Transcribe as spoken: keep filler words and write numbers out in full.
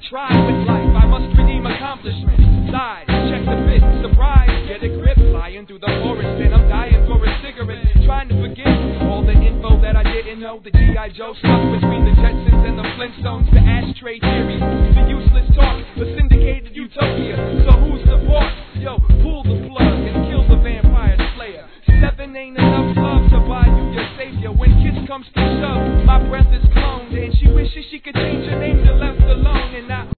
tried with life, I must redeem accomplishment. Size, check the fit, surprise, get a grip. Flying through the forest and I'm dying for a cigarette. Trying to forget all the info that I didn't know. The G I. Joe stuck between the Jetsons and the Flintstones. The ashtray theory, the useless talk, the